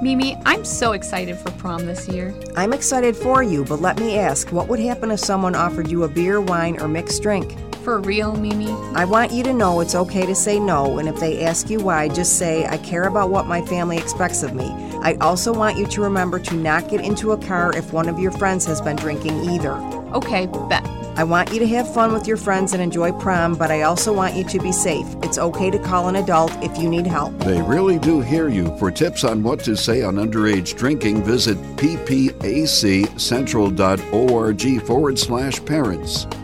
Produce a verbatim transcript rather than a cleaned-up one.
Mimi, I'm so excited for prom this year. I'm excited for you, but let me ask, what would happen if someone offered you a beer, wine, or mixed drink? For real, Mimi? I want you to know it's okay to say no, and if they ask you why, just say, I care about what my family expects of me. I also want you to remember to not get into a car if one of your friends has been drinking either. Okay, bet. I want you to have fun with your friends and enjoy prom, but I also want you to be safe. It's okay to call an adult if you need help. They really do hear you. For tips on what to say on underage drinking, visit ppacentral.org forward slash parents.